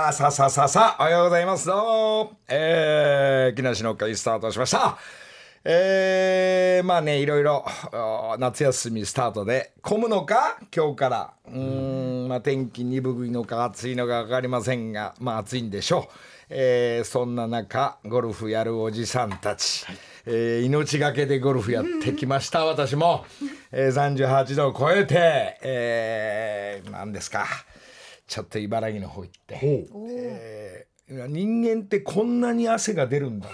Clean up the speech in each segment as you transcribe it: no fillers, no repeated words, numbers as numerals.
おはようございます。どうも、木梨の会スタートしました。まあね、いろいろ夏休みスタートで混むのか今日からまあ、天気鈍いのか暑いのか分かりませんが、まあ暑いんでしょう。そんな中ゴルフやるおじさんたち、命がけでゴルフやってきました私も、38度を超えて、何ですか、ちょっと茨城の方行って、人間ってこんなに汗が出るんだ、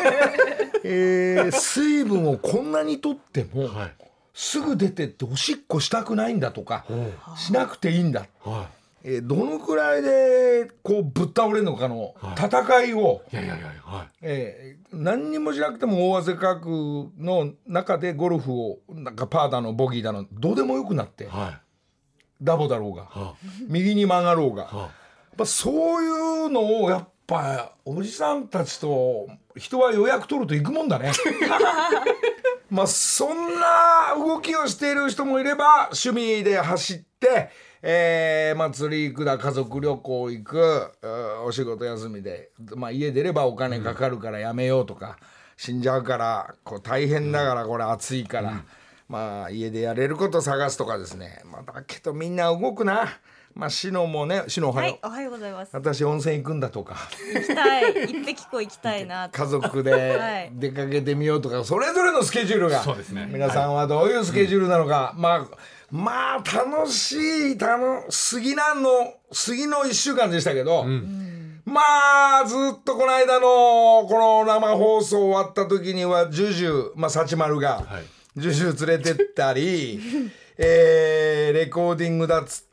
水分をこんなに取っても、すぐ出てっておしっこしたくないんだとか、しなくていいんだ、どのくらいでこうぶっ倒れるのかの戦いを、何にもしなくても大汗かくの中でゴルフをなんかパーだのボギーだのどうでもよくなって、ダボだろうが、右に曲がろうが、やっぱそういうのをやっぱおじさんたちと人は予約取ると行くもんだねまあそんな動きをしている人もいれば、趣味で走って釣り行くだ、家族旅行行く、お仕事休みで、まあ、家出ればお金かかるからやめようとか、死んじゃうからこう大変だから、これ暑いから、まあ家でやれること探すとかですね、まあ、だけどみんな動くな。まあシノもね、シノおはよう、 おはようございます。 私温泉行くんだとか、 行きたい、一匹行きたいな家族で出かけてみようとか、それぞれのスケジュールが、 そうですね、 皆さんはどういうスケジュールなのか、まあ楽しい次の1週間でしたけど、まあずっとこの間のこの生放送終わった時にはジュジュ、まあサチマルが、ジュジュ連れてったりレコーディングだっつって、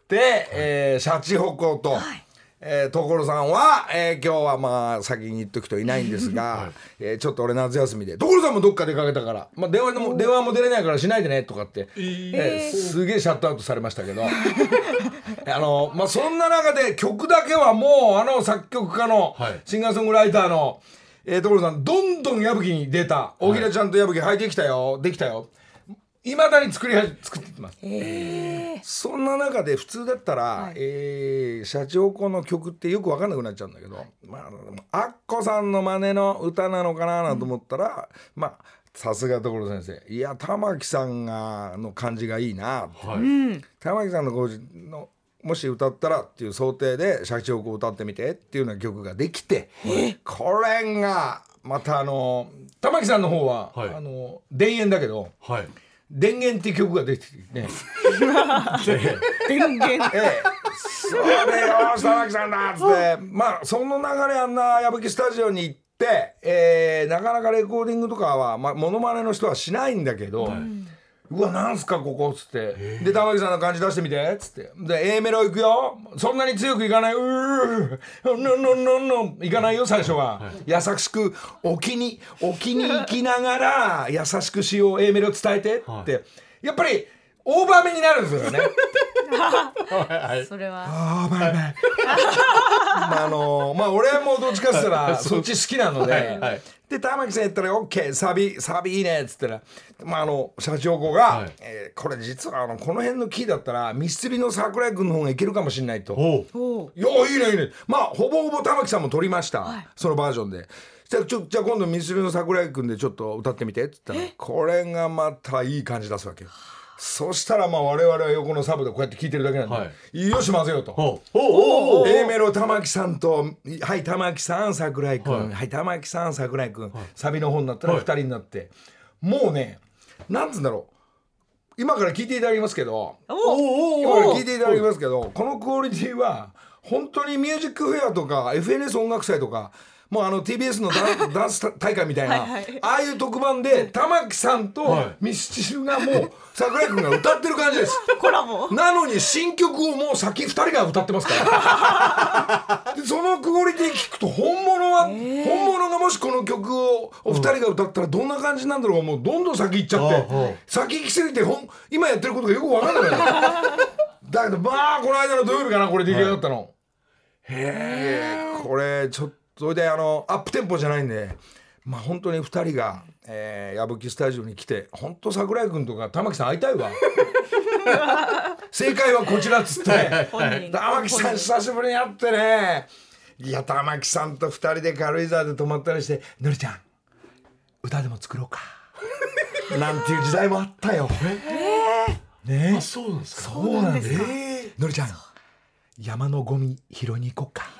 シャチホコと、所さんは、今日はまあ先に言っとくといないんですが、ちょっと俺夏休みで、所さんもどっか出かけたから、まあ、電話も出れないからしないでねとかって、すげえシャットアウトされましたけどまあ、そんな中で曲だけはもう作曲家の、シンガーソングライターの所さん、どんどん矢吹に出た、大平ちゃんと矢吹、できたよいまだに作ってます、そんな中で普通だったら、シャチホコの曲ってよく分かんなくなっちゃうんだけど、アッコさんの真似の歌なのかなと思ったら、まあさすが所先生、いや玉木さんの感じがいいなって、玉木さんのもし歌ったらっていう想定でシャチホコを歌ってみてっていうような曲ができて、これがまた玉木さんの方は、田園だけど、電源っていう曲が出てきてね電源、 それよし玉木さんだっつって、まあその流れ矢吹スタジオに行って、なかなかレコーディングとかは、モノマネの人はしないんだけど、うわなんすかここっつって、で玉木さんの感じ出してみてっつって、で A メロいくよ、そんなに強くいかない、いかないよ最初は、優しく沖に行きながら優しくしよう、 A メロ伝えてって、やっぱりオーバーめになるんですよねそれはまあ俺もどっちかっつったらそっち好きなので、で玉木さん言ったら OK、 サビいいねっつったら、シャチホコが、これ実はこの辺のキーだったらミスチルの桜井君の方がいけるかもしれないと、いやいいね、まあほぼほぼ玉木さんも撮りました、そのバージョンで。じゃあ今度ミスチルの桜井君でちょっと歌ってみてって言ったら、これがまたいい感じ出すわけよ。そしたら我々は横のサブでこうやって聴いてるだけなんで、よし混ぜようと、A メロ玉木さんと、はい玉木さん桜井君、はい玉木さん桜井君、サビの方になったら2人になって、もうね、なんつうんだろう、今から聴いていただきますけど、このクオリティは本当にミュージックフェアとか FNS 音楽祭とか、もうTBS のダンス大会みたいなああいう特番で玉木さんとミスチルがもう桜井君が歌ってる感じです。 コラボなのに新曲をもう先2人が歌ってますからでそのクオリティ聞くと本物がもしこの曲をお二人が歌ったらどんな感じなんだろうが、もうどんどん先行っちゃって、先行きすぎて今やってることがよく分かんないだけどこの間の土曜日かな、これ出来上がったの、これちょっとそれでアップテンポじゃないんで、本当に2人が、矢吹スタジオに来て、本当桜井君とか玉木さん会いたいわ正解はこちらっつって玉木さん久しぶりに会ってね、 いや玉木さんと2人で軽井沢で泊まったりして「のりちゃん歌でも作ろうか」なんていう時代もあったよ。ね、 あ、そうなんですか。 そうなんです。のりちゃん山のゴミ拾いに行こうか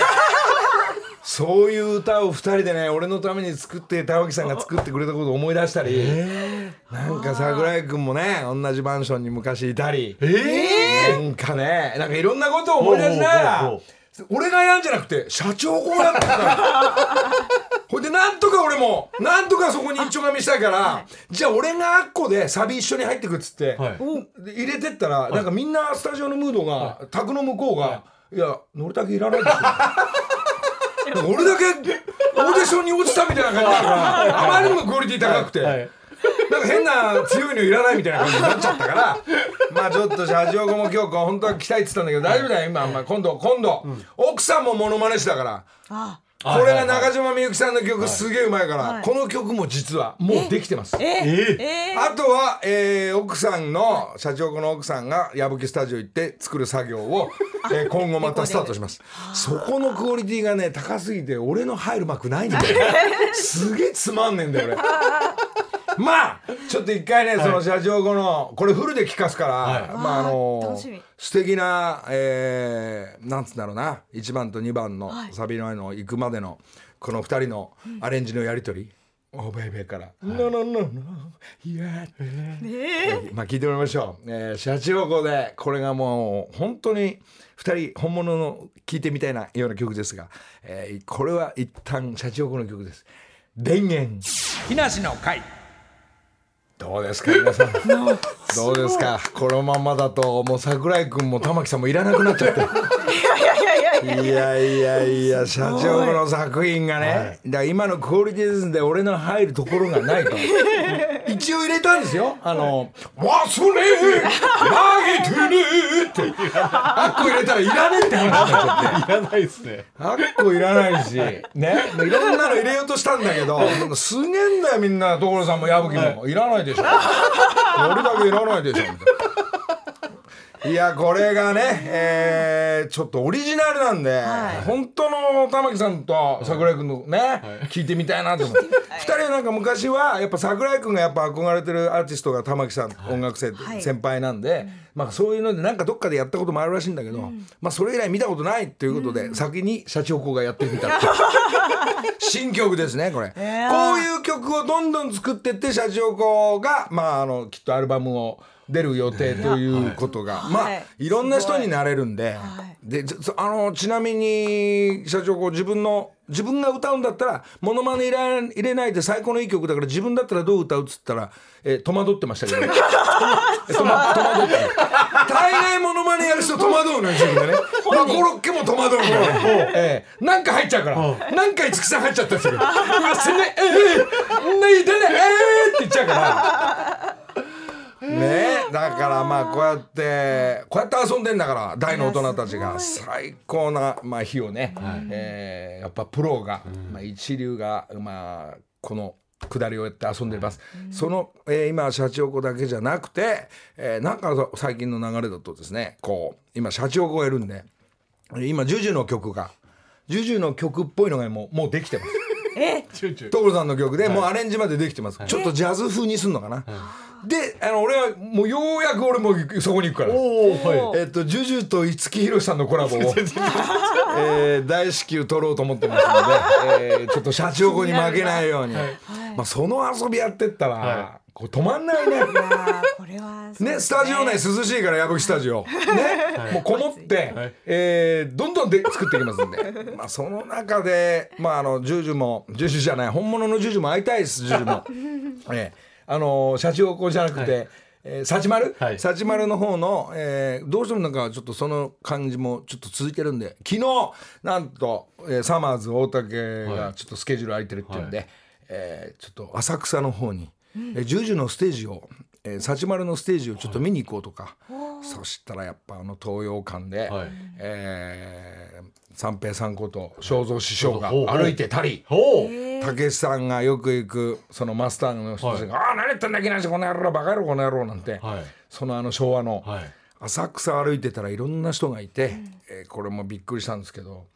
そういう歌を2人でね俺のために作って玉木さんが作ってくれたことを思い出したり、なんか桜井くんもね同じマンションに昔いたり、なんかねなんかいろんなことを思い出しながら俺がやんじゃなくて社長こうやってたほいでなんとか俺もなんとかそこに一丁紙したいから、じゃあ俺があっこでサビ一緒に入ってくっつって、で入れてったら、なんかみんなスタジオのムードが、宅の向こうが、いやのりたけいらないですよなんか俺だけオーディションに落ちたみたいな感じだからあまりにもクオリティ高くて、なんか変な強いのいらないみたいな感じになっちゃったからまあちょっと社長も今日本当は来たいって言ったんだけど大丈夫だよ今、今度、奥さんもモノマネしたからこれが中島みゆきさんの曲すげえうまいから、この曲も実はもうできてます。あとは、奥さんの社長の奥さんが矢吹スタジオ行って作る作業を、今後またスタートします。そこのクオリティがね高すぎて俺の入る幕ないんだよすげえつまんねえんだよ俺まあちょっと一回ね、その社長後のこれフルで聴かすから、まあ素敵な、なんつうんだろうな1番と2番のサビの前の行くまでのこの2人のアレンジのやり取り、おベイベーから「ノノノノいや」まあ聞いてもらいましょう。社長後でこれがもう本当に2人本物の聴いてみたいなような曲ですが、これは一旦社長後の曲です。田園木梨の会。どうですか皆さんどうですかこのままだともう桜井君も玉木さんもいらなくなっちゃっていや社長の作品がね、だから今のクオリティですんで俺の入るところがないと一応入れたんですよ。忘れ投げてねってあっこ入れたらいらねえって話になっちゃっていらないですね。 あっこいらないしね、いろんなの入れようとしたんだけどすげえんだよみんな。所さんも矢吹もいらないでしょ俺だけいらないでしょみたいな。いやこれがね、ちょっとオリジナルなんで、本当の玉木さんと桜井君のね、聞いてみたいなと思って、2人はなんか昔はやっぱ桜井君がやっぱ憧れてるアーティストが玉木さん、音楽生、先輩なんで、まあそういうのでなんかどっかでやったこともあるらしいんだけど、まあそれ以来見たことないっていうことで、先に社長公がやってみたって新曲ですねこれ、こういう曲をどんどん作ってって社長公がまあきっとアルバムを出る予定ということが、まあいろんな人になれるんで、でちなみに社長自分が歌うんだったらモノマネ入れないで最高のいい曲だから自分だったらどう歌うっつったら、戸惑ってましたけどね戸惑って大概モノマネやる人戸惑うのよ自分でねコロッケも戸惑うのよね、なんか入っちゃうからなんか五木さん入っちゃったんですよねって言っちゃうからね、だからまあこうやって遊んでんだから大の大人たちが最高なまあ日をね、やっぱプロが、まあ、一流がまあこの下りをやって遊んでいます、その、今社長子だけじゃなくて、なんか最近の流れだとですねこう今社長子がいるんで今ジュジュの曲っぽいのがもうできてます所さんの曲でもうアレンジまでできてます、ちょっとジャズ風にすんのかな、で俺はもうようやく俺もそこに行くからジュジュと五木ひろしさんのコラボを大至急取ろうと思ってますので、ちょっと社長子に負けないように、まあ、その遊びやってったら、これ止まんないねこれはね、スタジオ内涼しいから矢吹スタジオ、ねもうこもって、どんどん作っていきますんで、まあ、その中で、まあ、ジュジュじゃない本物のジュジュも会いたいですジュジュも、社長子じゃなくて、サチマルの方の、どうしてもなんかちょっとその感じもちょっと続いてるんで昨日なんと、サマーズ大竹がちょっとスケジュール空いてるっていうんで、ちょっと浅草の方に、ジュジュのステージをサチマルのステージをちょっと見に行こうとか、そしたらやっぱ東洋館で、三平さんこと正蔵師匠が歩いてたり、たけしさんがよく行くそのマスターの人たちが「何言ってんだ木梨この野郎バカ野郎この野郎」なんて、その昭和の浅草歩いてたらいろんな人がいて、これもびっくりしたんですけど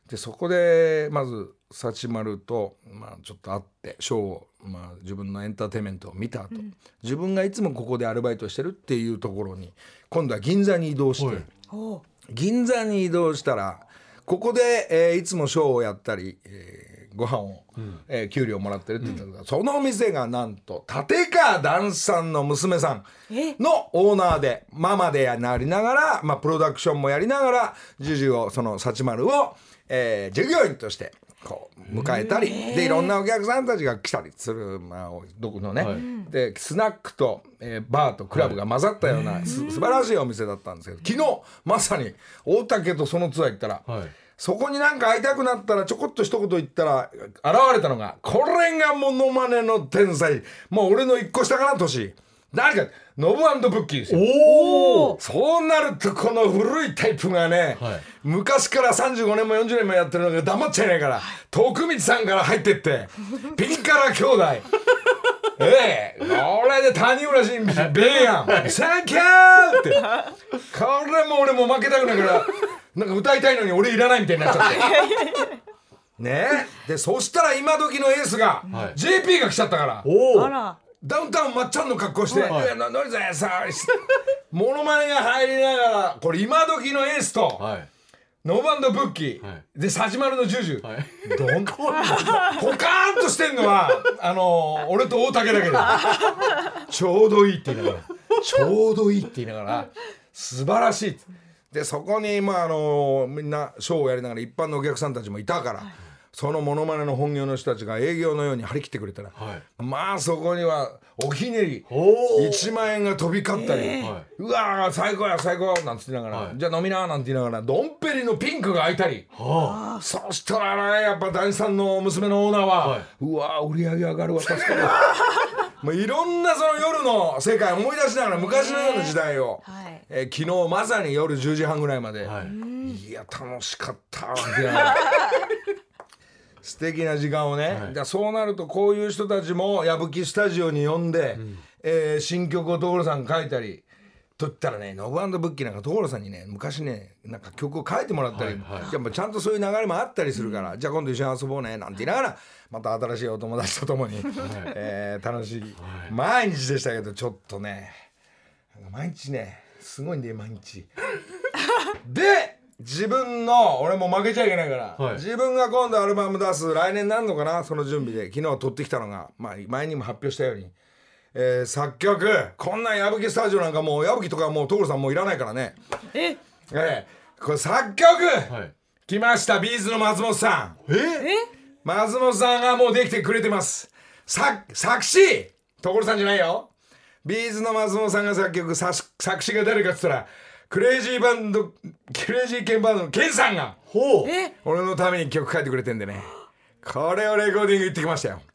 でそこでまず幸丸と、ちょっと会ってショーを、自分のエンターテインメントを見た後、自分がいつもここでアルバイトしてるっていうところに今度は銀座に移動して、銀座に移動したらここで、いつもショーをやったり、ご飯を、給料もらってるって言ったんだけど、そのお店がなんと立川談志さんの娘さんのオーナーでママでなりながら、プロダクションもやりながらジュジュをその幸丸を、従業員としてこう迎えたり、でいろんなお客さんたちが来たりする、どこのね、でスナックと、バーとクラブが混ざったような、素晴らしいお店だったんですけど、昨日まさに大竹とそのツアー行ったら、そこになんか会いたくなったらちょこっと一言言ったら現れたのが、これがモノマネの天才、もう俺の一個下かな年、何かノブ&ブッキーですよ。そうなるとこの古いタイプがね、昔から35年も40年もやってるのが黙っちゃいないから、徳光さんから入ってってピンカラ兄弟これで谷村新司ベイヤンサンキューって、これも俺も負けたくないからなんか歌いたいのに俺いらないみたいになっちゃってねえ。でそしたら今時のエースが、JP が来ちゃったから、 あらダウンタウンまっちゃんの格好して「ノリさんさモノマネが入りながら、これ今時のエースと、ノブ&ブッキー、で幸丸のジュジュ、ポカーンとしてんのは俺と大竹だけでちょうどいいって言いながらちょうどいいって言いながら素晴らしい。でそこにみんなショーをやりながら一般のお客さんたちもいたから、そのモノマネの本業の人たちが営業のように張り切ってくれたら、そこにはおひねり1万円が飛び交ったり、うわー最高や最高なんて言いながら、じゃあ飲みななんて言いながらドンペリのピンクが開いたり、そしたらねやっぱ男子さんの娘のオーナーは、うわー売り上げ上がるわ助かるもういろんなその夜の世界思い出しながら昔のような時代を、昨日まさに夜10時半ぐらいまで、いや楽しかったって言いながら素敵な時間をね、だそうなるとこういう人たちも矢吹スタジオに呼んで、新曲を所さん書いたりと言ったらね、ノブ&ブッキーなんか所さんにね昔ねなんか曲を書いてもらったり、やっぱちゃんとそういう流れもあったりするから、じゃあ今度一緒に遊ぼうねなんて言いながらまた新しいお友達とともに、楽しい毎日でしたけど、ちょっとね毎日ねすごいんで毎日で自分の俺も負けちゃいけないから、自分が今度アルバム出す来年なんのかな、その準備で昨日撮ってきたのが、前にも発表したように、作曲こんなん矢吹スタジオなんかもう矢吹とかもう所さんもういらないからね、これ作曲、来ました。ビーズの松本さん、松本さんがもうできてくれてます。作詞所さんじゃないよ、ビーズの松本さんが作曲、作詞が誰かっつったらクレイジーケンバンドのケンさんが俺のために曲書いてくれてんでね、これをレコーディング行ってきましたよ。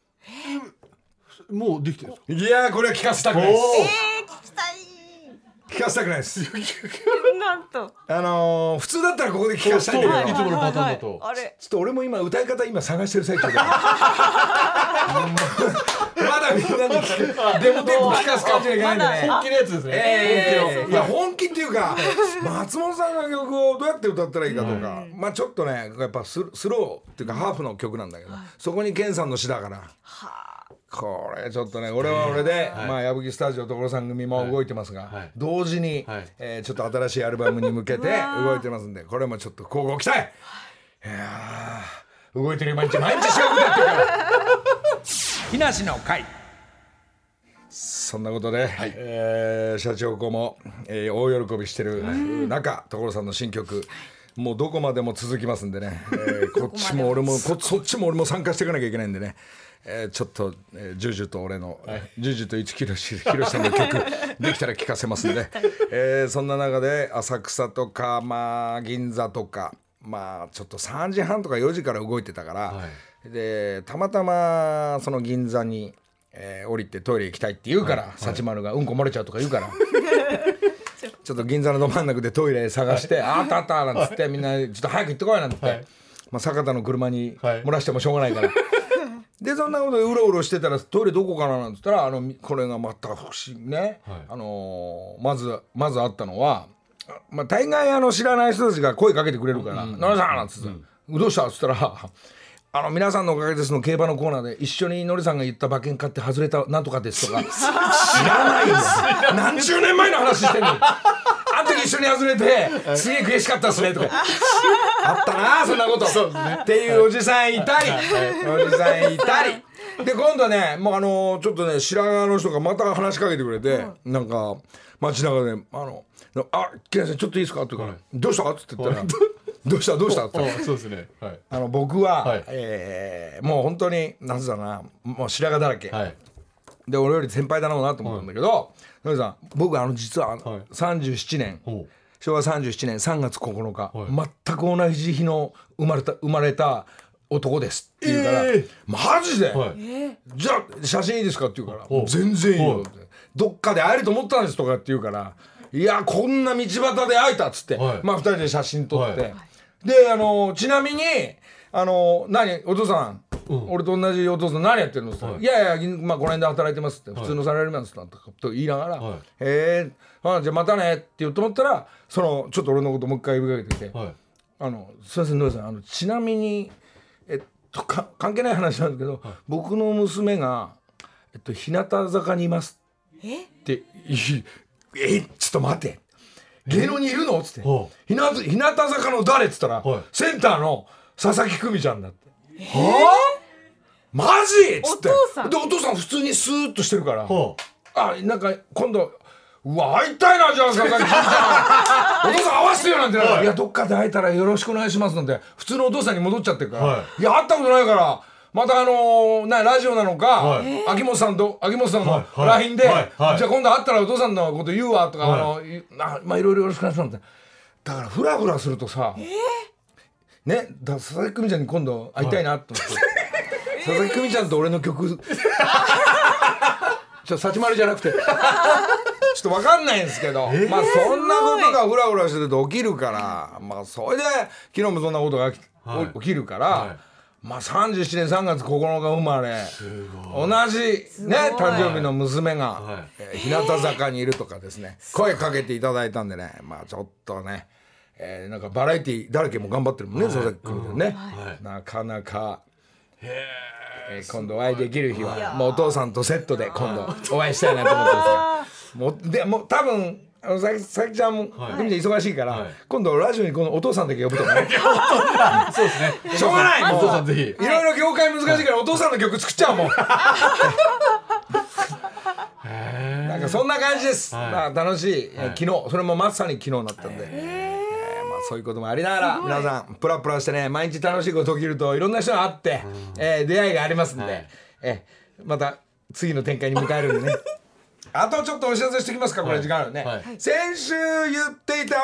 もうできてるんですか？ いやこれは聞かせたくないです。 聞きたい。 聞かせたくないですなんと普通だったらここで聞かせたいんだけど、 いつものパターンだと、 あれちょっと俺も今歌い方探してる最中でまだみんなにデモテープ聞かす感じがいけないんでね、 本気のやつですね。 いや本気っていうか松本さんの曲をどうやって歌ったらいいかとか、ちょっとねやっぱスローっていうかハーフの曲なんだけど、そこにケンさんの詩だから、これちょっとね俺は俺で、矢吹スタジオ所さん組も動いてますが、同時に、ちょっと新しいアルバムに向けて動いてますんで、これもちょっと交互期待。いや動いてる毎日違う歌ってるから木梨の会、そんなことで、社長子も、大喜びしてる中、所さんの新曲もうどこまでも続きますんでね、こっちも俺もそっちも俺も参加していかなきゃいけないんでね、ちょっと、ジュジュと俺の、ジュジュと市木ひろしさんの曲できたら聴かせますんで、そんな中で浅草とか、銀座とか、ちょっと3時半とか4時から動いてたから、でたまたまその銀座に、降りてトイレ行きたいって言うから、幸丸がうんこ漏れちゃうとか言うからちょっと銀座のど真ん中でトイレ探してあったあったなんつってみんなちょっと早く行ってこいなんつって、坂田の車に漏らしてもしょうがないから、でそんなことでうろうろしてたらトイレどこかななんつったらこれがまた不思議ね、まずあったのは、大概知らない人たちが声かけてくれるから「野田さん」なんつってどうしたっつったら皆さんのおかげですの競馬のコーナーで一緒にのりさんが言った馬券買って外れたなんとかですとか知らないです何十年前の話してんのにあの時一緒に外れてすげえ悔しかったっすねとかあったなそんなことっていうおじさんいたりおじさんいたりで今度はねもうちょっとね白髪の人がまた話しかけてくれて、なんか街中で木梨さんちょっといいですかって言うから、どうしたって言ったらどうしたって言ったらそうですね。はい。 僕は、 はいもう本当になんつうだろうなもう白髪だらけ、 はい。 で俺より先輩だろうなと思ったんだけど、のりさん僕実は37年、昭和37年3月9日、全く同じ日の生まれた男ですって言うから、マジで、じゃあ写真いいですかって言うから全然いいよって、どっかで会えると思ったんですとかって言うから、いやこんな道端で会えたっつって、まあ2人で写真撮って、でちなみに何お父さん、俺と同じお父さん何やってるのって言ったら、いやまあこの辺で働いてますって、普通のサラリーマンですと言いながら、じゃあまたねって言うと思ったらちょっと俺のこともう一回呼びかけてきて、すいませんのりさんちなみに関係ない話なんですけど、僕の娘が日向坂にいますってちょっと待って芸能にいるのっつって日向坂の誰っつったらセンターの佐々木久美ちゃんだって。マジっつってでお父さん普通にスーッとしてるからなんか今度うわ会いたいなじゃあ佐々木久美ちゃんお父さん会わせてよなんていやどっかで会えたらよろしくお願いしますなんて普通のお父さんに戻っちゃってるから、いや会ったことないからまたラジオなのか、秋元さんの LINE で、じゃあ今度会ったらお父さんのこと言うわとか、まあいろいろよろしくお願いしますって。だからフラフラするとさ、ね、佐々木久美ちゃんに今度会いたいなと思って、佐々木久美ちゃんと俺の曲サチマルじゃなくてちょっと分かんないんですけど、まあそんなことがフラフラしてると起きるから、まあそれで昨日もそんなことが起きるから、まあ37年3月9日生まれ同じね誕生日の娘が日向坂にいるとかですね、声かけていただいたんでね、まあちょっとねなんかバラエティだらけも頑張ってるもんね、佐々木君ね、なかなか今度お会いできる日はもうお父さんとセットで今度お会いしたいなと思ってますが、もう多分佐々木ちゃんも忙しいから、今度ラジオにこのお父さんだけ呼ぶとかねそうですね、 しょうがない、もうお父さんぜひいろいろ業界難しいからお父さんの曲作っちゃうもんなんかそんな感じです、まあ楽しい、昨日それもまさに昨日だったんで、まあそういうこともありながら皆さんプラプラしてね、毎日楽しいこと起きるといろんな人が会って、出会いがありますんで、また次の展開に迎えるんでねあとちょっとお知らせしておきますか、これ時間あるね、先週言っていた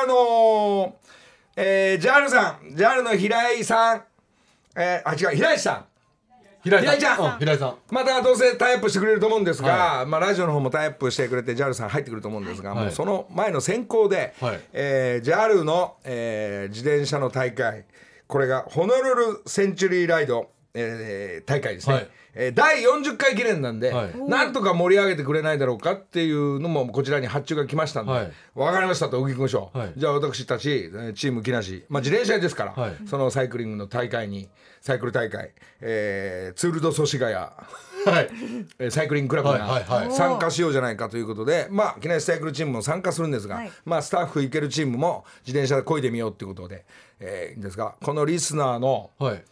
JAL さん JAL の平井さん、平井さん平井ちゃん、 平井さんまたどうせタイアップしてくれると思うんですが、まあ、ラジオの方もタイアップしてくれて JAL さん入ってくると思うんですが、もうその前の先行で、JAL の、自転車の大会、これがホノルルセンチュリーライド、大会ですね、第40回記念なんで、なんとか盛り上げてくれないだろうかっていうのもこちらに発注が来ましたんで、分かりましたとお聞きましょう、じゃあ私たちチーム木梨、まあ、自転車ですから、そのサイクリングの大会にサイクル大会、ツール・ド・祖師ヶ谷、サイクリングクラブが参加しようじゃないかということで、まあ木梨サイクルチームも参加するんですが、まあ、スタッフ行けるチームも自転車で漕いでみようっていうことで、いいんですが、このリスナーの、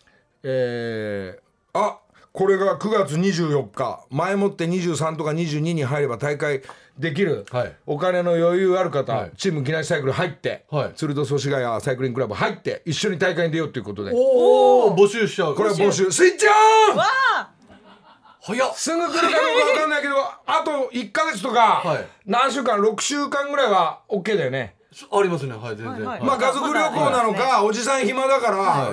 これが9月24日前もって23とか22に入れば大会できる、お金の余裕ある方、チーム木梨サイクル入って、ツール・ド・祖師ヶ谷サイクリングクラブ入って一緒に大会に出ようということで、 募集しちゃう。 これは募集スイッチオン早っ、 すぐ来るかどうか分かんないけどあと1ヶ月とか、何週間6週間ぐらいは OK だよね。 ありますね、全然、 まあ家族旅行なのか、おじさん暇だから、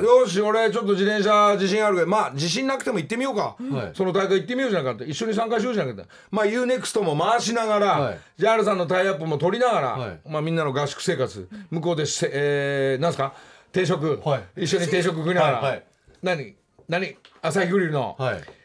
よし俺ちょっと自転車自信あるけど、まあ自信なくても行ってみようか、その大会行ってみようじゃなかった、一緒に参加しようじゃなかった、まあ UNEXT も回しながら、JAL さんのタイアップも取りながら、まあみんなの合宿生活向こうでなんすか定食、一緒に定食食いながら、何朝日グリルの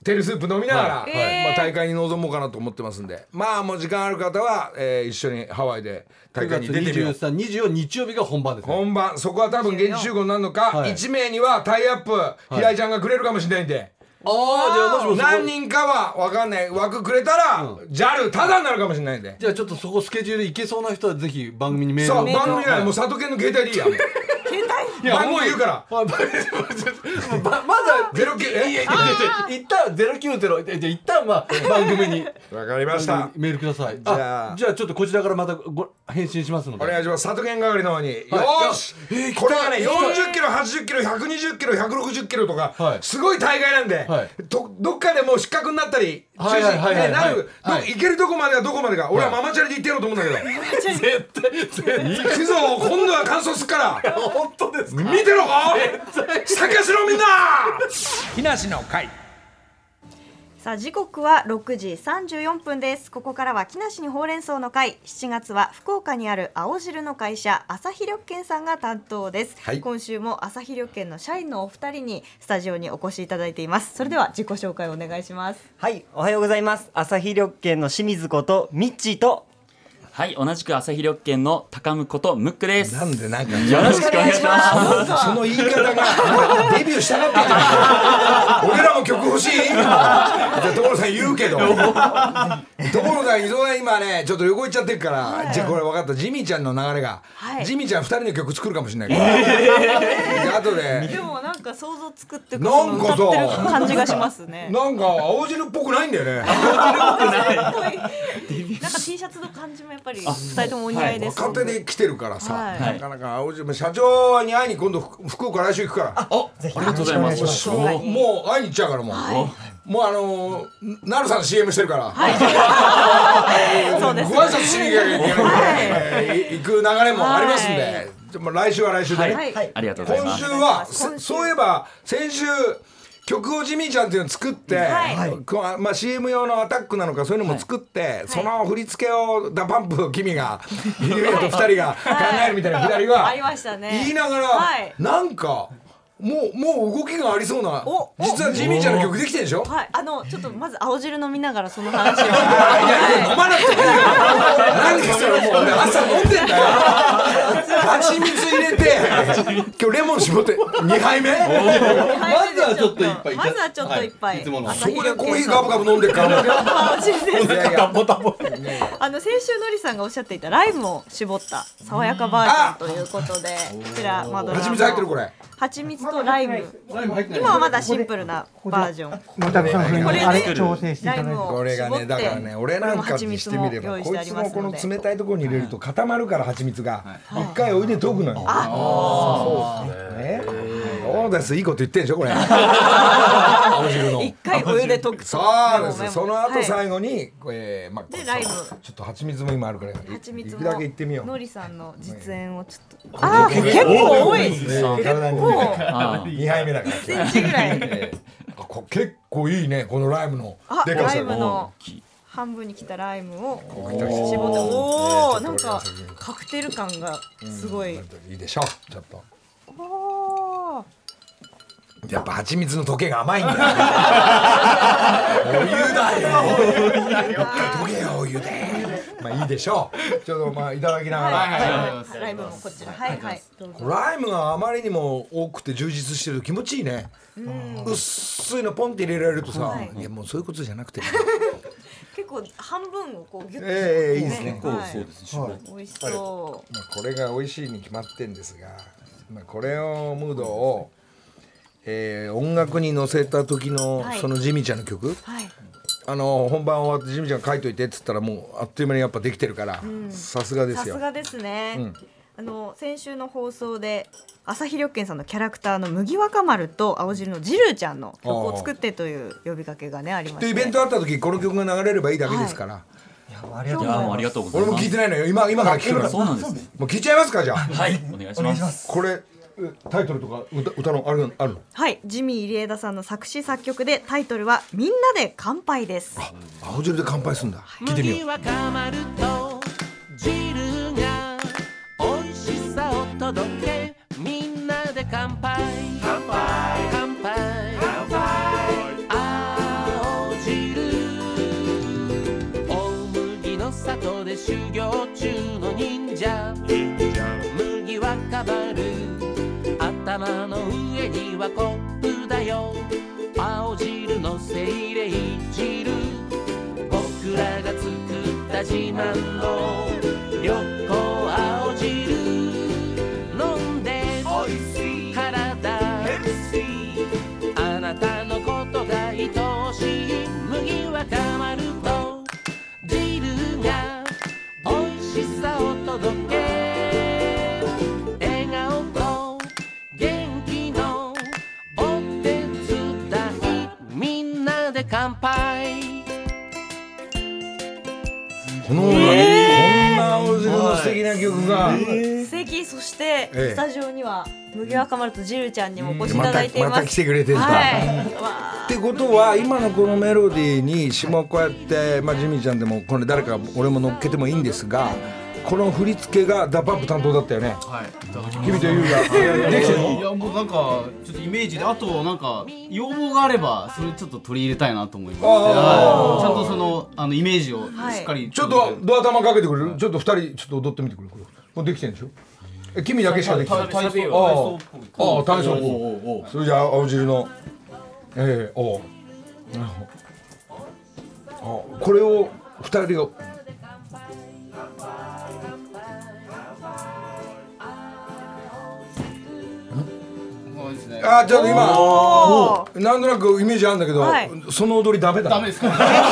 テールスープ飲みながら、 はいまあ、大会に臨もうかなと思ってますんで、まあもう時間ある方は、一緒にハワイで大 9 会月に出てみよう。 23、24日曜日が本番ですね。 本番そこは多分現地集合になるのか、 はい 1名にはタイアップ、平井ちゃんがくれるかもしれないんで、 ああ、じゃあもしもそこ何人かは分かんない枠くれたら、JAL タダになるかもしれないんで、 じゃあちょっとそこスケジュール行けそうな人はぜひ番組にメールを。 そう番組内もう佐藤健の携帯でいいや、 携帯番号言うからまずは 09 一旦090じゃあ一旦まあ番組にわかりましたメールください。 じゃあじゃあちょっとこちらからまた返信しますので。 お願いします。佐藤健係の方に、よーし、 いやこれがね行きたい 40キロ80キロ120キロ160キロとか、 はいすごい大会なんで、 はいどっかでもう失格になったり中はいはいはいはい止になる、 はい行けるとこまではどこまでか、俺はママチャリで行ってやろうと思うんだけど、 絶対行くぞ今度は完走すっから本当ですか。 見てろ参加しろみんな木梨の会。 さあ時刻は6時34分です。ここからは木梨にほうれん草の会。7月は福岡にある青汁の会社朝日緑券さんが担当です、 はい、 今週も朝日緑券の社員のお二人にスタジオにお越しいただいています。それでは自己紹介をお願いします。 はい、おはようございます。朝日緑券の清水ことミッチーと。 はい、同じく朝日緑券の高向ことムックです。 なんでなんかよろしくお願いしますその言い方がデビューしたがってんじゃん俺らも曲欲しいじゃあ所さん言うけど所さん磯田今ねちょっと横行っちゃってるから、はい、じゃあこれ分かった、ジミーちゃんの流れが、はい、ジミーちゃん2人の曲作るかもしれないから後ででもなんか想像つくっていうかなんか歌ってる感じがしますねなんか青汁っぽくないんだよねなんか T シャツの感じもやっぱり2人ともお似合いです、 若手で来てるからさ、 はい、 なかなか青汁社長に会いに今度福岡来週行くから、 ありがとうございます。 もう会いに行っちゃうからもう、はい、もうなるさん CM してるから、はい、そうです、ね、ご挨拶しに行く流れもありますんで、はい、来週は来週で、ね、 はい、ありがとうございます。 今週はそういえば先週曲をジミーちゃんっていうのを作って、はい、まあ CM 用のアタックなのかそういうのも作って、はい、その振り付けをダパンプ君がゆうやと2人が考えるみたいなくだりがありましたね。 言いながら、はい、なんかもう動きがありそうな、実はジミーちゃんの曲できてるでしょ。 はい、ちょっとまず青汁飲みながらその話をいや飲まなくてもいいよ何それもう朝飲んでんだよ蜂蜜入れて今日レモン絞って2杯目まずはちょっと一杯まずはちょっと一杯、 いつものそこでコーヒーガブガブ飲んでるから先週のりさんがおっしゃっていたライムを絞った爽やかバージョンということで、こちらマドラーの蜂蜜入ってるこれ蜂蜜とライム、今はまだシンプルなバージョン。 これで調整していただいて、 これがねだからね俺なんかにしてみればこいつのこの冷たいところに入れると固まるから蜂蜜が一回おいで溶くのよ。そうですね。そうですいいこと言ってんでしょこれ。青汁の一回お湯で溶く。 そうです。その後最後にまあでライム。 ちょっと蜂蜜も今あるから行くだけ行ってみよう。 のりさんの実演をちょっと結構多い。 体に2杯目だから 1センチぐらい。 結構いいねこのライムのでかさ。ライムの半分に切ったライムを絞って、おおなんかカクテル感がすごい。 いいでしょちょっと。やっぱ蜂蜜の溶けが甘いんだよ。お湯だよ。溶けよお湯で。まあいいでしょう。ちょっとまあいただきながら。 ライムもこちら。はいはい。 ライムがあまりにも多くて充実してると気持ちいいね。薄いのポンって入れられるとさ、いやもうそういうことじゃなくて。 結構半分をこうギュッと。 いいですね。 そうです。 美味しそう。 まあこれが美味しいに決まってんですが、まあこれをムードを。音楽に乗せた時のそのジミーちゃんの曲、本番終わってジミーちゃん書いといてっつったらもうあっという間にやっぱできてるからさすがですよ。 さすがですね、先週の放送で朝日緑券さんのキャラクターの麦若丸と青汁のジルーちゃんの曲を作ってという呼びかけがねありまして、 イベントあった時この曲が流れればいいだけですから、 ありがとうございます。 俺も聞いてないのよ今から聞くから。 そうなんですね。 もう聞いちゃいますかじゃあ。 はいお願いします。 これタイトルとか歌のあるの？ はい、ジミー入江田さんの作詞作曲でタイトルはみんなで乾杯です。 青汁で乾杯するんだ。聞いてみよう。 麦若丸と汁が美味しさを届けみんなで乾杯乾杯乾杯乾杯青頭の上にはコップだよ青汁のせいれい汁僕らが作った自慢の緑黄青汁飲んでおいしい体ヘルシーあなたのことが愛おしい麦若丸と汁がおいしさを届け笑顔と元気のお手伝いみんなで乾杯こんな青汁の素敵な曲が、 素敵。そしてスタジオには麦若丸とジルちゃんにもお越しいまただいています。 た来てくれてるんだ、 はいってことは今のこのメロディーに下こうやって、ジミーちゃんでもこれ誰か俺も乗っけてもいいんですが、この振り付けがダパンプ担当だったよね。 はい。 君と優ができてるの？ いやもうなんかちょっとイメージであとなんか要望があればそれちょっと取り入れたいなと思います。はいちゃんとそのイメージをしっかり。 ちょっとドア玉かけてくれる？ちょっと二人ちょっと踊ってみてくれる？もうできてるんでしょ？君だけしかできない。 体操っぽい。 体操。それじゃあ青汁のこれを二人をちょっと今なんとなくイメージあるんだけど、その踊りダメだ。 ダメですか？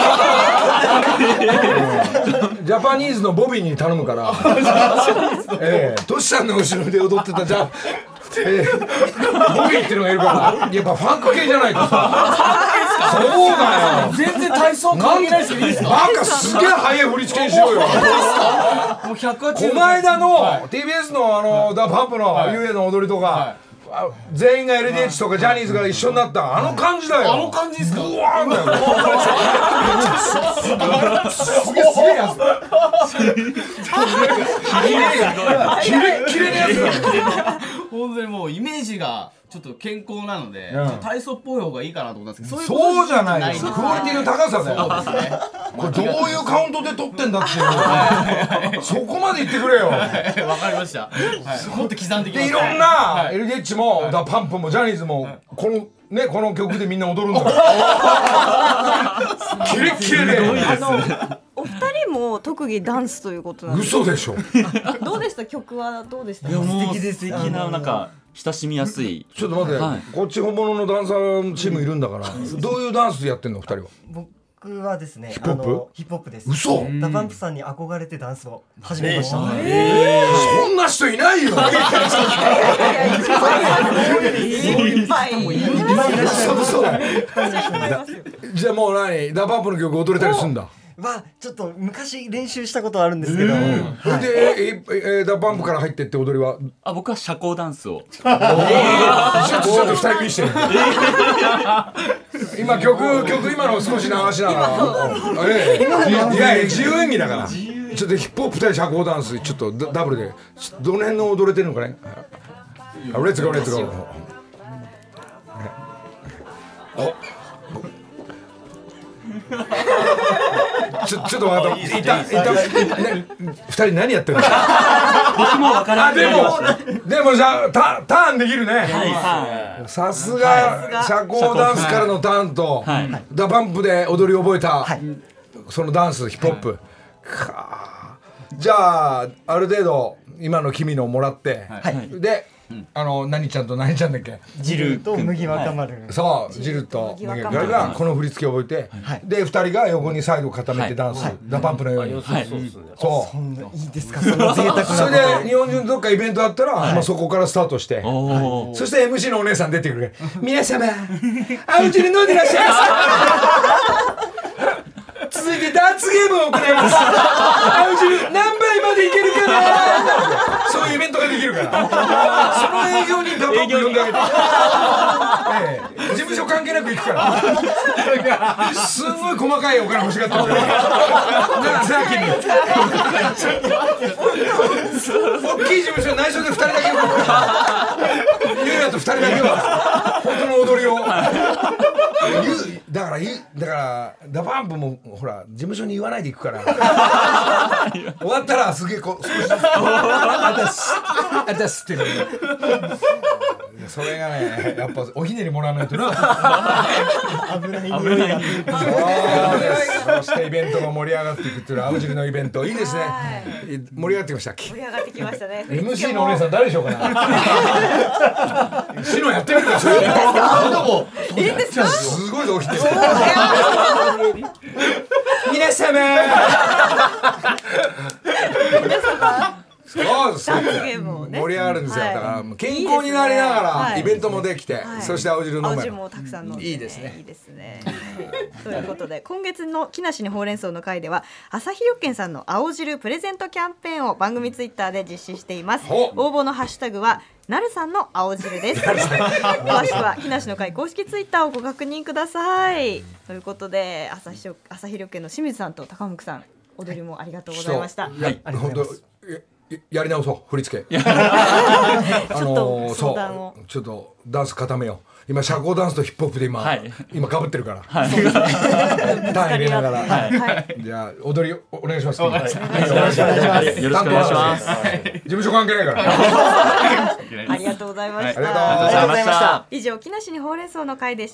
ジャパニーズのボビーに頼むから。トシさんの後ろで踊ってたじゃボビーっていうのがいるからやっぱファンク系じゃないとさ。そうだよ。 全然体操関係ないですけどいいですか？ バカすげえ速い振り付けにしようよ。 もう180。 この間の TBS のダパンプのゆえの踊りとか。全員が LDH とかジャニーズが一緒になったあの感じだよ。 あの感じですか？ うわーんだよ。すげえやつ。キレキレのやつだ。 本当にもうイメージがちょっと健康なので、体操っぽい方がいいかなと思ったんですけど、 そうじゃないよ。クオリティの高さだよ。 そうですね。 これどういうカウントで取ってんだっていう。そこまで言ってくれよ。 わかりました。もっと刻んでいきます。 でいろんな LDH もダパンプもジャニーズもこの曲でみんな踊るんだから。キレッキレで。 お二人も特技ダンスということなんですか？ 嘘でしょ。 どうでした？曲はどうでした？ 素敵です。素敵ななんか親しみやすい。 ちょっと待って、こっち本物のダンサーチームいるんだから、どういうダンスやってんの二人は？ 僕はですね、 ヒップホップ？ ヒップホップです。 嘘？ ダパンプさんに憧れてダンスを始めました。 そんな人いないよ。じゃあもう何？ダパンプの曲踊れたりすんだ？ ちょっと昔練習したことあるんですけど。 でダパンプから入ってって踊りは？ 僕は社交ダンスを。 ちょっと二人見してる。今今の少し流しながら。いや自由演技だから。ちょっとヒップホップ対社交ダンスちょっとダブルでどの辺の踊れてるのかね。レッツゴーレッツゴー。ちょっと待って、二人何やってるの？ 僕も分からない。 でもじゃあターンできるね。さすが社交ダンスからのターンとダパンプで踊り覚えたそのダンスヒップホップ。じゃあある程度今の君のもらってで。何ちゃんと何ちゃんだっけ？ ジルと麦若丸。 そうジルと麦若丸がこの振り付けを覚えて、で2人が横にサイド固めてダンス、ダパンプのように。そう。 そんないいですか？その贅沢な。 それで日本中のどっかイベントあったら、そこからスタートして、そして MC のお姉さん出てくる。皆様、青汁飲んでらっしゃいますか？続いてダーツゲームを行います。青汁何杯までいけるかな。そういうイベントができるから。その営業にダパンプ呼んであげて。事務所関係なく行くから。すごい細かいお金欲しがってる。大きい事務所内緒で2人だけユウヤと2人だけは本当の踊りを。だからダパンプもほら事務所に言わないで行くから終わったらすげえ少しずつあたすってる。 それがねやっぱおひねりもらわないとな。 危ない匂いが。 そうです。そしてイベントも盛り上がっていくっていう青汁のイベントいいですね。盛り上がってきましたっけ。 盛り上がってきましたね。 MC のお姉さん誰でしょうかな。シノやってみるか。 いいんですか。 すごいぞおひねり。皆様。そうです。 ダンスゲームをね盛り上がるんですよ。 はいだから健康になりながはいらイベントもできて、 はいそして青汁飲めば青汁もたくさん飲んで、 いいですね。 いいですね。ということで今月の木梨にほうれん草の会では朝日緑健さんの青汁プレゼントキャンペーンを番組ツイッターで実施しています。 ほう応募のハッシュタグはなるさんの青汁です。詳しくは木梨の会公式ツイッターをご確認ください。ということで朝日緑健の清水さんと高向さん踊りもありがとうございました。 本当やり直そう振り付け。 ちょっとそう相談をちょっとダンス固めよう。今社交ダンスとヒップホップで今被ってるから。単位入れながら。じゃあ踊りお願いします。 よろしくお願いします。 事務所関係ないから。 ありがとうございましありがとうた。 ございました。 以上木梨にほうれん草の会でした。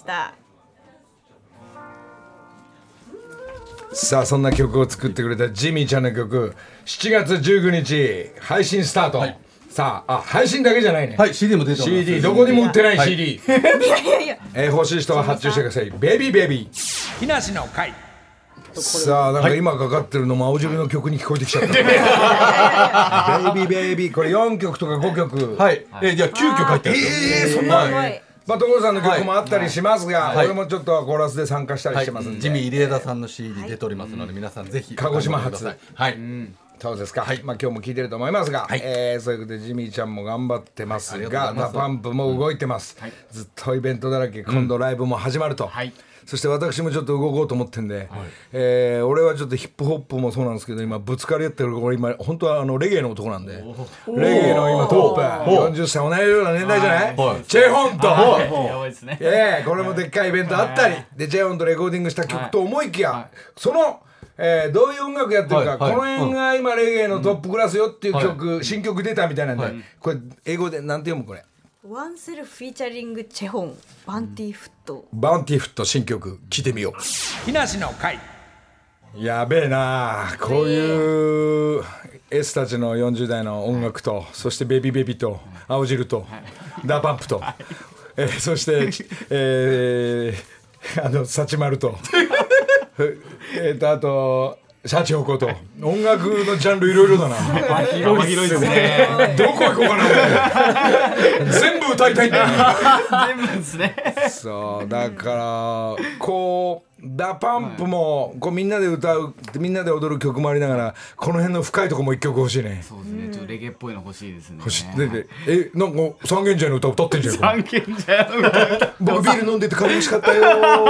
さあそんな曲を作ってくれたジミーちゃんの曲7月19日配信スタート。さあ配信だけじゃないね。 はい CD も出てます。 CD どこにも売ってない CD。 いやいや欲しい人は発注してください。ベイビーベイビー。木梨の会。さあなんか今かかってるのも青汁の曲に聞こえてきちゃった。ベイビーベイビーこれ4曲とか5曲。 はい。じゃあ9曲入ってるんですよ。 そんな。 すごい。 まあ所さんの曲もあったりしますが、俺もちょっとコーラスで参加したりしてますんで。 ジミー入枝さんの CD 出ておりますので皆さんぜひ鹿児島発。 はい。 そうですか。まあ今日も聞いてると思いますが、そういうことでジミーちゃんも頑張ってますが、ダパンプも動いてます。ずっとイベントだらけ。今度ライブも始まると。そして私もちょっと動こうと思ってんで、俺はちょっとヒップホップもそうなんですけど今ぶつかり合ってる俺今本当はレゲエの男なんで、レゲエの今トップ40歳同じような年代じゃない、チェホンと、 やばいですね。 これもでっかいイベントあったりでチェホンとレコーディングした曲と思いきや、そのどういう音楽やってるか、この辺が今レゲエのトップクラスよっていう曲、新曲出たみたいなんで、これ英語でなんて読むこれ。 ワンセルフィーチャリングチェホンバンティフット。 バンティフット新曲聴いてみよう。木梨の会。やべえなあこういう S たちの40代の音楽と、そしてベビーベビーと青汁と、ダパンプと、そしてサチマルとあとシャチホコと音楽のジャンルいろいろだな。 広いですね。 どこ行こうかな俺。全部歌いたいんだよね。 全部ですね。 そうだからこうダパンプもこうみんなで歌うみんなで踊る曲もありながらこの辺の深いとこも一曲欲しいね。 そうですね。ちょっとレゲエっぽいの欲しいですね。 欲しい。でなんか三軒茶屋の歌歌ってんじゃん。 三軒茶屋の歌。 僕ビール飲んでて楽しかったよ。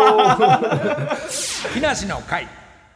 木梨の会。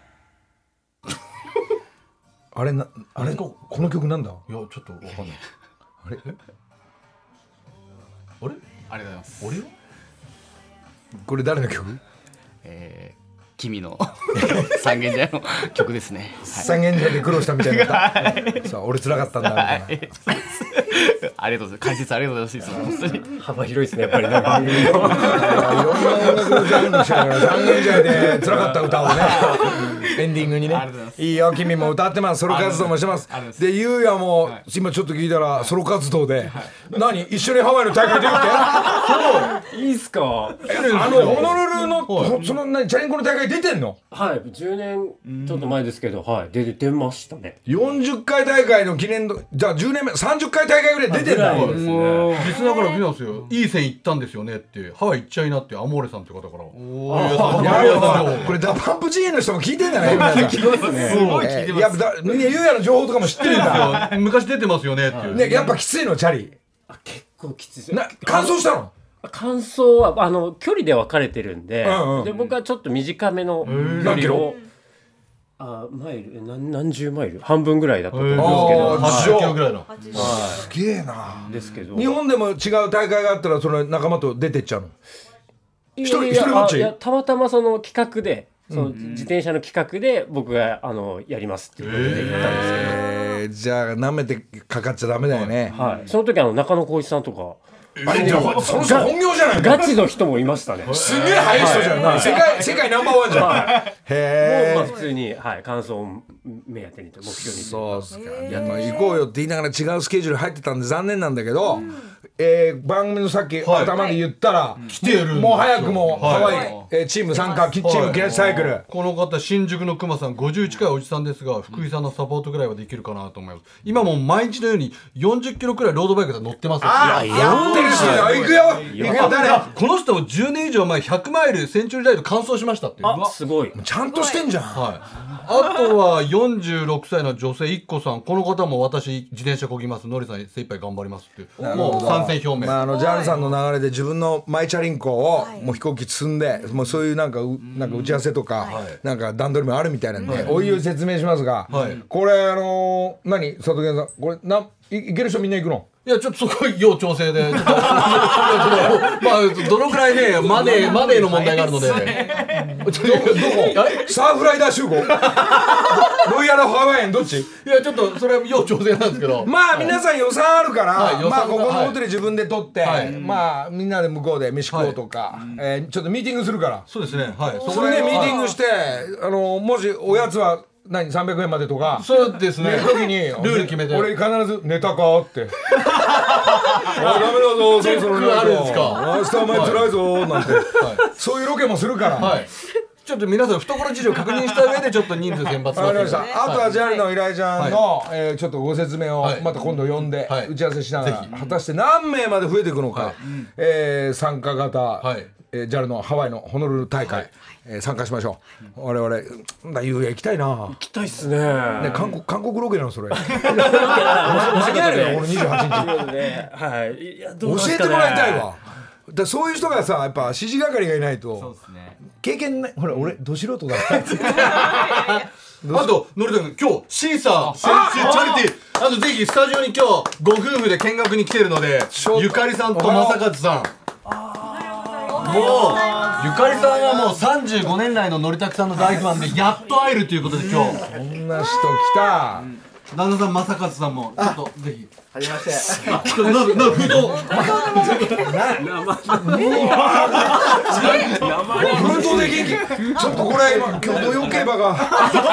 あれこの曲なんだ。 いやちょっとわかんない。 あれありがとうございます。 俺よ。 これ誰の曲？ 君の三軒茶屋の曲ですね。 三軒茶屋で苦労したみたいな歌。さあ俺辛かったんだみたいな。 ありがとうございます。解説ありがとうございます。本当に幅広いですねやっぱりね番組の。 いろんな音楽のジャンルしてたから三軒茶屋で辛かった歌をねエンディングにね。いいよ君も歌ってます。ソロ活動もしてます。でゆうやも今ちょっと聞いたらソロ活動で何一緒にハワイの大会出るって。 いいっすか。 ホノルルのそのチャリンコの大会出てんの。 はい10年ちょっと前ですけどはい出ましたね。 40回大会の記念度じゃあ10年目30回大会ぐらい出てんだ。 リスナーから来たんですよ。いい線行ったんですよねってハワイ行っちゃいなってアモーレさんって方から。 これダパンプ GA の人も聞いてんだね皆さん。 すごい聞いてます。 やっぱみんなゆうやの情報とかも知ってるんだ。 昔出てますよねっていう。 ねやっぱきついのチャリ。 結構きついですよ。 完走したの。 完走は距離で分かれてるんで、で僕はちょっと短めの距離をマイル何十マイル半分ぐらいだったと思うんですけど、 80キロぐらいの。 すげえな。 ですけど日本でも違う大会があったらその仲間と出てっちゃうの。一人ぼっち。 いやたまたまその企画でその自転車の企画で僕がやりますっていうことで言ったんですけど、 じゃあ舐めてかかっちゃダメだよね。 はい、その時中野浩一さんとかその人本業じゃないガチの人もいましたね。 すげえ速い人じゃん、世界ナンバーワンじゃん。へもう普通に感想を目当てにと目標に。 そうっすか。行こうよって言いながら違うスケジュール入ってたんで残念なんだけど、番組のさっき頭で言ったら来てる。 もう早くもハワイチーム参加、チームキラシサイクル。 この方新宿の熊さん51回おじさんですが、福井さんのサポートぐらいはできるかなと思います。今もう毎日のように40キロくらいロードバイクで乗ってますよ。 やってる人行くよ行くよ。誰？ この人も10年以上前100マイルセンチュリーライド完走しましたっていう。 すごい。 ちゃんとしてんじゃん。 あとは46歳の女性一個さん、この方も私自転車こぎます、のりさん精一杯頑張りますってもう参戦表明。 ジャルさんの流れで自分のマイチャリンコをもう飛行機積んで、もうそういうなんか打ち合わせとかなんか段取りもあるみたいなんで、おいおい説明しますが、これ何佐藤健さん、これいける人みんな行くの？ いやちょっとそこ要調整でまあどのくらいねマネーの問題があるのでどこサーフライダー集合ロイヤルハワイアンどっち？ いやちょっとそれは要調整なんですけど、 まあ皆さん予算あるから、まあここのはいホテル自分で取って、まあみんなで向こうで飯食おうとか、ちょっとミーティングするから、 そうですね、はい、 それでミーティングしてもしおやつは300円までとか、 そうですね、 寝る時にルール決めて、 俺必ず寝たかってダメだぞ、そろそろ寝るあるんですか、 明日お前辛いぞなんて、そういうロケもするから、 ちょっと皆さん懐事情確認した上でちょっと人数選抜させてください。 あとはジャルの依頼ちゃんのちょっとご説明をまた今度呼んで打ち合わせしながら、果たして何名まで増えていくのか、参加型ジャルのハワイのホノルル大会参加しましょう。我々夕焼行きたいな。 行きたいっすね。 韓国ロケなのそれ。間に合えるよこの28日。 はい。 教えてもらいたいわ。だそういう人がさやっぱ指示係がいないと経験ない。ほら俺ど素人だ。 あとのりたくん今日シーサーチャリティー、あとぜひスタジオに今日ご夫婦で見学に来てるので、ゆかりさんと正和さん、もうゆかりさんはもう35年来ののりたくさんの大ファンでやっと会えるということで、今日こんな人来た。 旦那さん正和さんもちょっとぜひ。 はじめまして。 封筒。 封筒で元気。ちょっとこれ今土曜競馬が。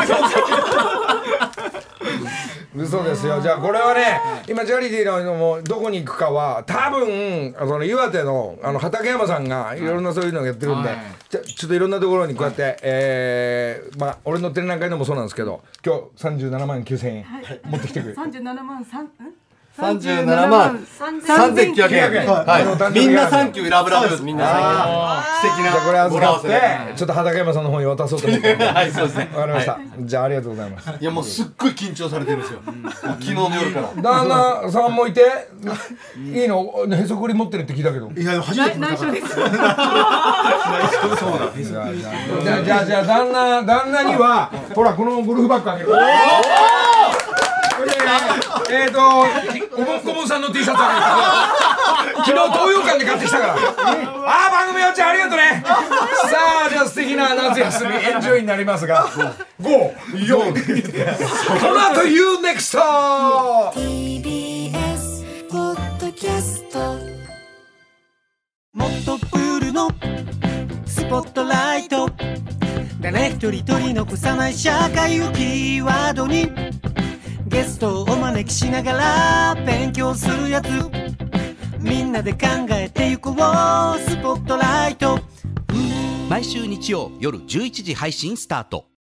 嘘ですよ。じゃあこれはね、今チャリティーのもどこに行くかは多分岩手の畠山さんがいろんなそういうのをやってるんで、ちょっといろんなところにこうやってまあ俺の展覧会でもそうなんですけど、今日37万9千円持ってきてくれ。 37万 37万3900円。はい。みんなサンキューラブラブ。みんな素敵な。じゃあこれ預かってちょっと畠山さんの方に渡そうと思って。はい、そうですね。わかりました。じゃあありがとうございます。 いやもうすっごい緊張されてるんですよ。昨日の夜から。 旦那さんもいていいの？へそくり持ってるって聞いたけど。 いや初めて見たから。 そうなんです。じゃあ旦那にはほらこのゴルフバッグあげる。おぼっこぼさんの T シャツあげる。昨日東洋館で買ってきたから。番組おちゃんありがとうね。さあじゃあ素敵な夏休みエンジョイになりますが、5、4、この後 You NEXT。 TBS ポッドキャスト。 もっとプールのスポットライト、誰一人取り残さない社会をキーワードにゲストをお招きしながら勉強するやつ、みんなで考えてゆこうスポットライト。 毎週日曜夜11時配信スタート。